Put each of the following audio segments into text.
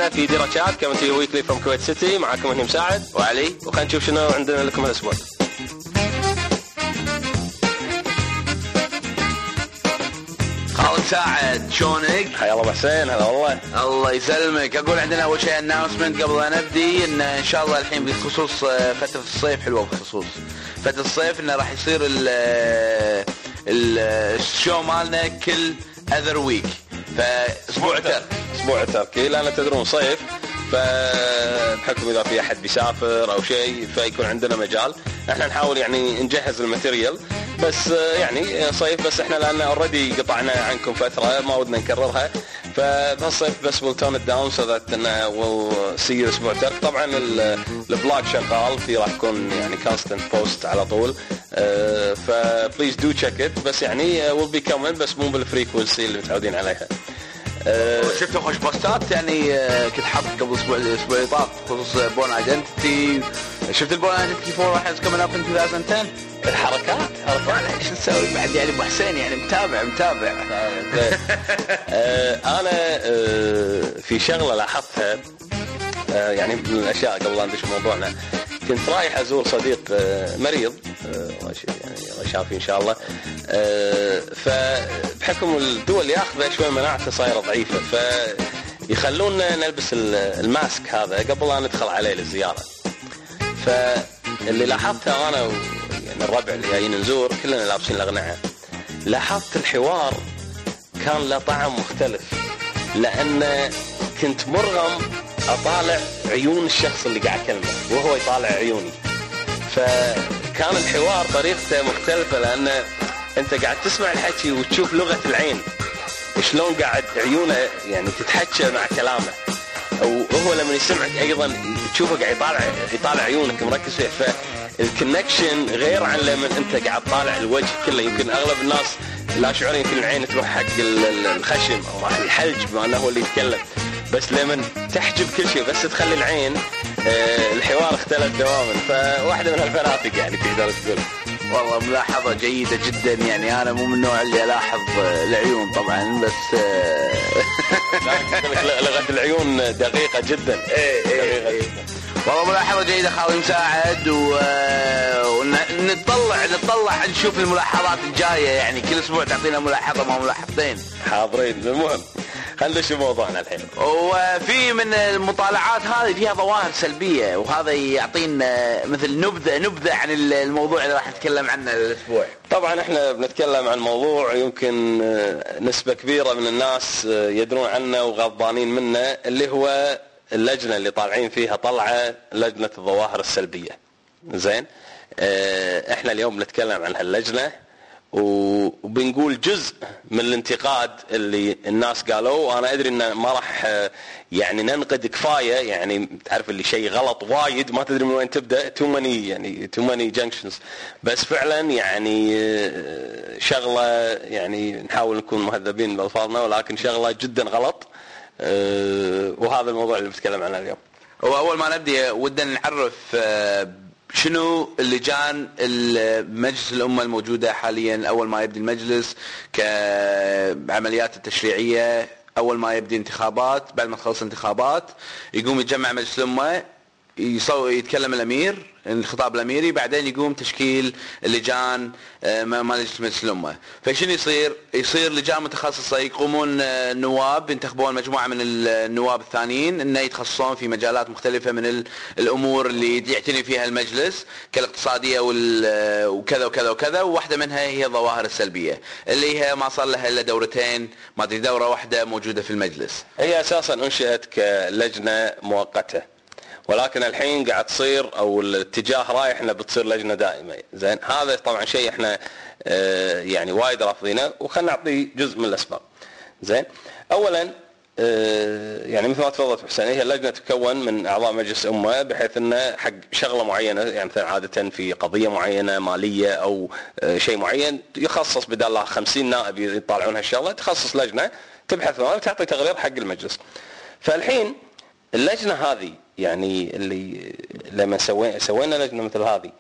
معنا في ديراشات كومنتري ويكلي فروم كويت سيتي. معكم هنا مساعد وعلي، وخلينا نشوف شنو عندنا لكم هالاسبوع. خالد مساعد شلونك؟ حيا الله حسين. هلا والله. الله يسلمك. اقول عندنا اول شيء اناونسمنت قبل لا نبدي ان شاء الله الحين بخصوص فتره الصيف حلوه. بخصوص فتره الصيف انه راح يصير الشو مالنا كل اذر ويك، فاسبوع تركي لان تدرون صيف، فبحكم اذا في احد بيسافر او شيء فيكون عندنا مجال. احنا نحاول يعني نجهز الماتيريال، بس يعني صيف، بس احنا لان اوريدي قطعنا عنكم فتره ما ودنا نكررها، فبهالصيف بس we'll tone it down so that we'll see you اسبوع ترك. طبعا البلاج شغال، في راح يكون يعني constant post على طول، فبليز دو تشيك ات. بس يعني we'll be coming، بس مو بالفريكونسي اللي متعودين عليها. شفت خوش بوستات يعني كنت حاط قبل اسبوع طاف بخصوص بون ايدنتيتي. شفت البون ايدنتيتي 4 راح كمان اب ان 2010. الحركات شو نسوي بعد يعني ابو حسين يعني متابع انا في شغله لاحظتها يعني من الاشياء قبل لا ندش موضوعنا. كنت رايح ازور صديق مريض، يعني الله يشافيه ان شاء الله، فبحكم الدول اللي ياخذه شوي مناعته صايره ضعيفه، فيخلونا نلبس الماسك هذا قبل لا ندخل عليه للزياره. فاللي لاحظتها انا يعني الربع اللي جايين نزور كلنا لابسين الاقنعه، لاحظت الحوار كان له طعم مختلف، لان كنت مرغم اطالع عيون الشخص اللي قاعد اكلمه وهو يطالع عيوني، فكان الحوار طريقته مختلفه، لان انت قاعد تسمع الحكي وتشوف لغه العين شلون قاعد عيونه يعني تتحكى مع كلامه، وهو لما يسمعك ايضا تشوفه قاعد يطالع عيونك مركز فيها. فالكونكشن غير عن لما انت قاعد طالع الوجه كله. يمكن اغلب الناس لا شعور يمكن العين تروح حق الخشم او راح الحلج بما انه هو اللي يتكلم، بس لما تحجب كل شيء بس تخلي العين الحوار اختلف تماما. فواحده من هالفنادق يعني تقدر تقول. والله ملاحظة جيدة جدا. يعني أنا مو من النوع اللي ألاحظ العيون طبعا، بس لغة العيون دقيقة جدا. دقيقة جدا. والله ملاحظة جيدة خالد مساعد، ونطلع نشوف الملاحظات الجاية. يعني كل أسبوع تعطينا ملاحظة ما ملاحظتين. حاضرين. المهم خلينا نشوف موضوعنا الحين. وفي من المطالعات هذه فيها ظواهر سلبية، وهذا يعطينا مثل نبذة عن الموضوع اللي راح نتكلم عنه الأسبوع. طبعا احنا بنتكلم عن موضوع يمكن نسبة كبيرة من الناس يدرون عنه وغضبانين منه، اللي هو اللجنة اللي طالعين فيها طلعة لجنة الظواهر السلبية. زين، احنا اليوم بنتكلم عن هاللجنة وبنقول جزء من الانتقاد اللي الناس قالوه. وانا ادري ان ما راح يعني ننقد كفايه، يعني تعرف اللي شيء غلط وايد ما تدري من وين تبدا، تو ماني جنكشنز. بس فعلا يعني شغله يعني نحاول نكون مهذبين بالفاظنا، ولكن شغله جدا غلط، وهذا الموضوع اللي بنتكلم عنه اليوم. واول ما نبدا ودنا نعرف شنو اللجان المجلس الأمة الموجودة حاليا. أول ما يبدي المجلس كعمليات التشريعية، أول ما يبدي انتخابات، بعد ما تخلص انتخابات يقوم يتجمع مجلس الأمة، يتكلم الأمير الخطاب الأميري، بعدين يقوم تشكيل اللجان مجلس الأمة. فشنو يصير لجان متخصصة، يقومون النواب ينتخبون مجموعة من النواب الثانيين إنه يتخصصون في مجالات مختلفة من الأمور اللي يعتني فيها المجلس كالاقتصادية وكذا وكذا وكذا. وواحدة منها هي الظواهر السلبية اللي هي ما صار لها إلا دورتين، ما أدري دورة واحدة موجودة في المجلس. هي أساسا أنشئت كلجنة مؤقتة، ولكن الحين قاعد تصير او الاتجاه رايح انه بتصير لجنه دائمه. زين، هذا طبعا شيء احنا يعني وايد رافضينه، وخلنا نعطي جزء من الاسباب. زين، اولا يعني مثل ما تفضلت حسين، هي اللجنه تتكون من اعضاء مجلس امه بحيث انه حق شغله معينه، يعني مثلا عاده في قضيه معينه ماليه او شيء معين يخصص بدل 50 نائب يطالعون هالشغله، تخصص لجنه تبحث عنها وتعطي تقرير حق المجلس. فالحين اللجنه هذه يعني اللي لما سوينا لجنه مثل هذه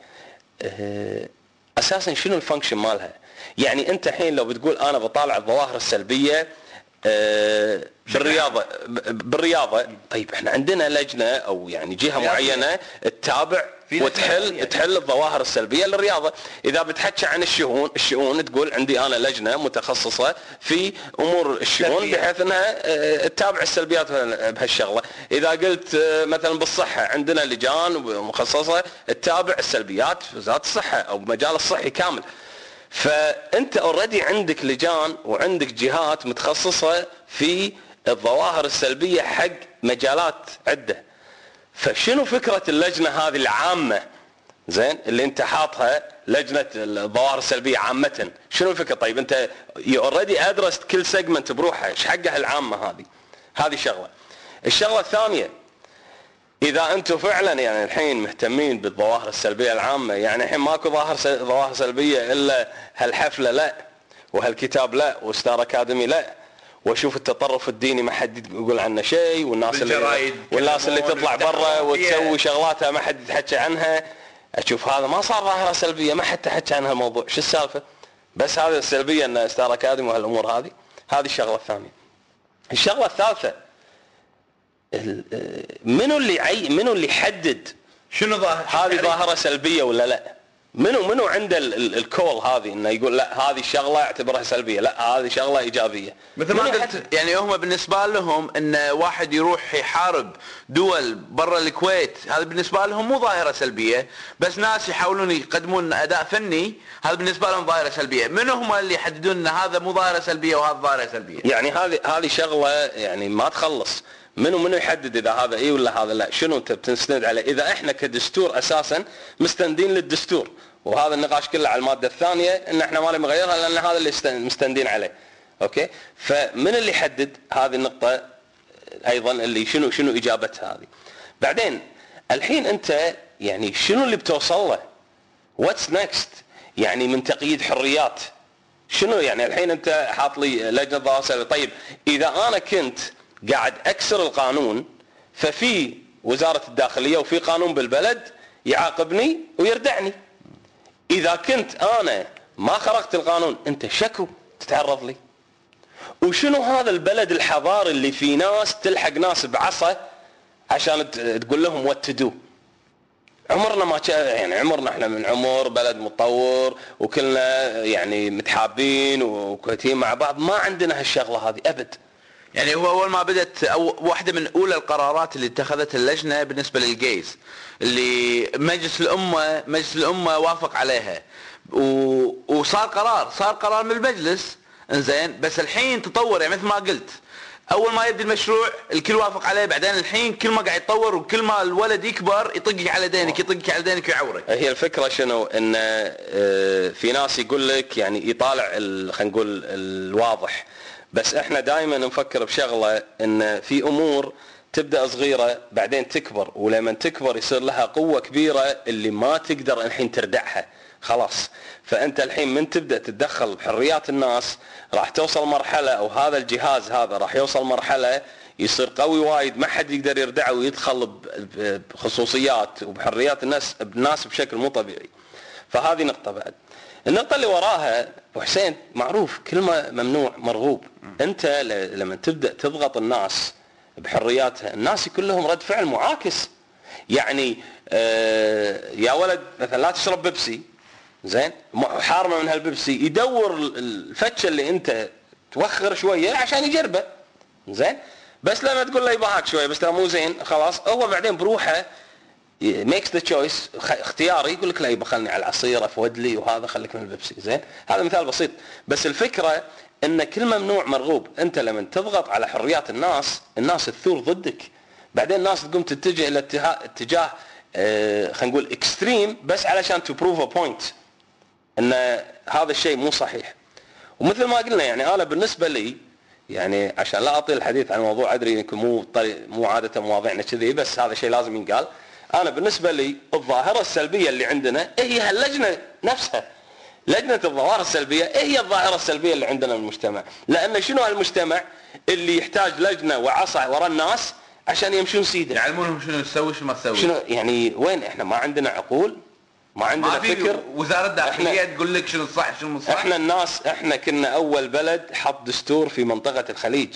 اساسا شنو الفانكشن مالها؟ يعني انت الحين لو بتقول انا بطالع الظواهر السلبيه بالرياضه. طيب احنا عندنا لجنه او يعني جهه معينه تتابع وتحل الظواهر السلبيه للرياضه. اذا بتحكي عن الشؤون تقول عندي انا لجنه متخصصه في امور الشؤون بحيث انها تتابع السلبيات بهالشغله. اذا قلت مثلا بالصحه عندنا لجان مخصصه تتابع السلبيات في وزاره الصحه او مجال الصحي كامل. فانت اوريدي عندك لجان وعندك جهات متخصصه في الظواهر السلبيه حق مجالات عده. فشنو فكره اللجنه هذه العامه زين اللي انت حاطها لجنه الظواهر السلبيه عامه؟ شنو الفكره؟ طيب انت اوريدي ادرست كل سيجمنت بروحه، ايش حقها العامه هذه شغله. الشغله الثانيه، اذا انتم فعلا يعني الحين مهتمين بالظواهر السلبيه العامه، يعني الحين ماكو ظواهر سلبيه الا هالحفله لا، وهالكتاب لا، وستار اكاديمي لا، واشوف التطرف الديني ما حد يقول عنه شيء، والناس اللي تطلع برا وتسوي شغلاتها ما حد يتحكى عنها. اشوف هذا ما صار ظاهره سلبيه، ما حد تحكى عن هالموضوع، شو السالفه؟ بس هذه السلبيه ان ستار اكاديمي وهالامور هذه الشغله الثانيه. الشغله الثالثه، منو اللي يحدد شنو هذه ظاهره سلبيه ولا لا؟ منو عنده الكول هذه انه يقول لا هذه الشغله اعتبرها سلبيه، لا هذه شغله ايجابيه؟ مثل ما قلت يعني هم بالنسبه لهم ان واحد يروح يحارب دول برا الكويت، هذا بالنسبه لهم مو ظاهره سلبيه، بس ناس يحاولون يقدمون اداء فني، هذا بالنسبه لهم ظاهره سلبيه. من هم اللي يحددون ان هذا مو ظاهره سلبيه وهذا ظاهره سلبيه؟ يعني هذه شغله يعني ما تخلص. منو يحدد اذا هذا اي ولا هذا لا؟ شنو انت بتستند عليه؟ اذا احنا كدستور اساسا مستندين للدستور، وهذا النقاش كله على الماده الثانيه ان احنا ما نغيرها لان هذا اللي مستندين عليه. اوكي، فمن اللي يحدد هذه النقطه ايضا اللي شنو اجابتها هذه؟ بعدين الحين انت يعني شنو اللي بتوصل له؟ واتس نكست؟ يعني من تقييد حريات شنو؟ يعني الحين انت حاط لي لجنه ظواهر سلبيه. طيب اذا انا كنت قاعد اكسر القانون، ففي وزاره الداخليه وفي قانون بالبلد يعاقبني ويردعني. اذا كنت انا ما خرقت القانون، انت شكو تتعرض لي. وشنو هذا البلد الحضاري اللي فيه ناس تلحق ناس بعصا عشان تقول لهم وات تو دو؟ عمرنا ما يعني عمرنا احنا من عمر بلد متطور وكلنا يعني متحابين وكويتين مع بعض، ما عندنا هالشغله هذه ابد. يعني هو اول ما بدت او واحده من اولى القرارات اللي اتخذتها اللجنه بالنسبه للجيز اللي مجلس الامه وافق عليها، وصار قرار من المجلس انزين. بس الحين تطور، يعني مثل ما قلت اول ما يبدي المشروع الكل وافق عليه، بعدين الحين كل ما قاعد يتطور وكل ما الولد يكبر يطقك على دينك ويعورك. هي الفكره شنو؟ ان في ناس يقول لك يعني يطالع خلينا نقول الواضح، بس احنا دائما نفكر بشغله ان في امور تبدا صغيره بعدين تكبر، ولما تكبر يصير لها قوه كبيره اللي ما تقدر الحين تردعها خلاص. فانت الحين من تبدا تتدخل بحريات الناس راح توصل مرحله، او هذا الجهاز هذا راح يوصل مرحله يصير قوي وايد ما حد يقدر يردعه، ويدخل بخصوصيات وبحريات الناس بشكل مو طبيعي. فهذه نقطه. بعد النقطه اللي وراها ابو حسين، معروف كلمه ممنوع مرغوب. انت لما تبدا تضغط الناس بحرياتها، الناس يكون لهم رد فعل معاكس. يعني يا ولد مثلا لا تشرب بيبسي، زين، حارمه من هالبيبسي، يدور الفتشه اللي انت توخر شويه عشان يجربه، زين. بس لما تقول له يباهاك شويه بس مو زين، خلاص هو بعدين بروحه ميكس ذا تشويس، اختياري، يقول لك لا يبا خلني على العصير افود لي وهذا خليك من البيبسي، زين. هذا مثال بسيط، بس الفكره ان كل ممنوع مرغوب. انت لما تضغط على حريات الناس تثور ضدك، بعدين الناس تقوم تتجه الى اتجاه خلينا نقول اكستريم بس علشان تو بروف ا بوينت ان هذا الشيء مو صحيح. ومثل ما قلنا يعني انا بالنسبه لي، يعني عشان لا اطيل الحديث عن الموضوع، ادري انكم مو عاده مواضيعنا كذي، بس هذا شيء لازم ينقال. انا بالنسبه لي الظاهره السلبيه اللي عندنا هي هاللجنه نفسها، لجنه الظواهر السلبيه هي الظاهره السلبيه اللي عندنا من المجتمع. لان شنو هالمجتمع اللي يحتاج لجنه وعصا وراء الناس عشان يمشون سيده، يعلمونهم شنو تسوي شنو ما تسوي. شنو يعني وين احنا ما عندنا عقول، ما عندنا فكر. وزاره الداخليه تقول لك شنو الصح شنو مو صح. احنا كنا اول بلد حط دستور في منطقه الخليج،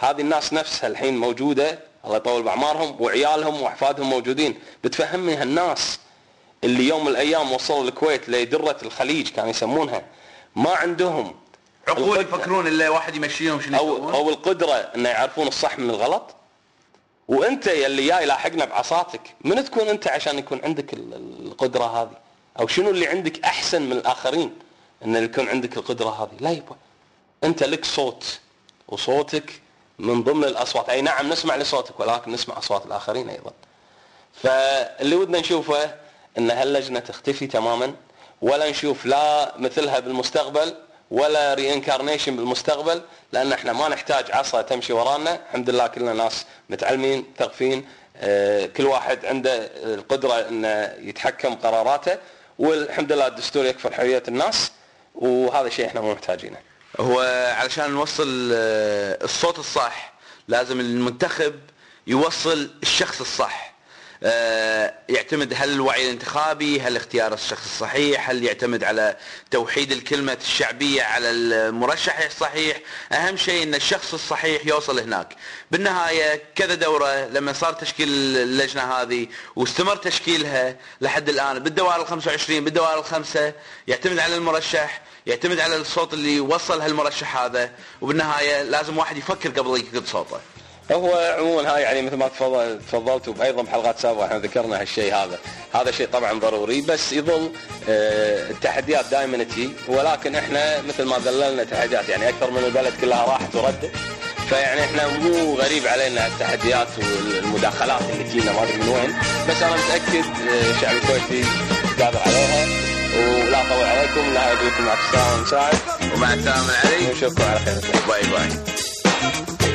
هذه الناس نفسها الحين موجودة الله يطول بعمارهم وعيالهم واحفادهم موجودين. بتفهمني هالناس اللي يوم من الايام وصلوا الكويت لدرة الخليج كانوا يسمونها، ما عندهم عقول يفكرون الا واحد يمشيهم شنو يسوون او القدرة انه يعرفون الصح من الغلط. وانت يلي جاي لاحقنا بعصاتك من تكون انت عشان يكون عندك القدرة هذه؟ او شنو اللي عندك احسن من الاخرين ان يكون عندك القدرة هذه؟ لا يبا، انت لك صوت وصوتك من ضمن الاصوات. اي نعم نسمع لصوتك ولكن نسمع اصوات الاخرين ايضا. فاللي ودنا نشوفه ان هاللجنة تختفي تماما، ولا نشوف لا مثلها بالمستقبل ولا رينكارنيشن بالمستقبل، لان احنا ما نحتاج عصا تمشي ورانا. الحمد لله كلنا ناس متعلمين مثقفين، كل واحد عنده القدرة انه يتحكم قراراته، والحمد لله الدستور يكفل حرية الناس، وهذا شيء احنا مو محتاجينه. هو علشان نوصل الصوت الصح لازم المنتخب يوصل الشخص الصح. يعتمد هل الوعي الانتخابي، هل اختيار الشخص الصحيح، هل يعتمد على توحيد الكلمة الشعبية على المرشح الصحيح. اهم شيء ان الشخص الصحيح يوصل هناك. بالنهاية كذا دورة لما صار تشكيل اللجنة هذه واستمر تشكيلها لحد الان بالدوائر 25 بالدوائر 5 يعتمد على المرشح، يعتمد على الصوت اللي وصل هالمرشح هذا، وبالنهاية لازم واحد يفكر قبل يقد صوته. هو عموما هاي يعني مثل ما تفضلت وايضا بحلقات سابقه احنا ذكرنا هالشيء هذا شيء طبعا ضروري، بس يظل التحديات دائما تجي، ولكن احنا مثل ما دللنا تحديات يعني اكثر من البلد كلها راحت وردت، فيعني احنا مو غريب علينا التحديات والمداخلات اللي تجينا ما ادري من وين، بس انا متاكد الشعب الكويتي قادر عليها. ولا اطول عليكم، لا اقول لكم مع السلامه مساعد ومع السلامه عليكم، ونشوفكم على خير. باي باي.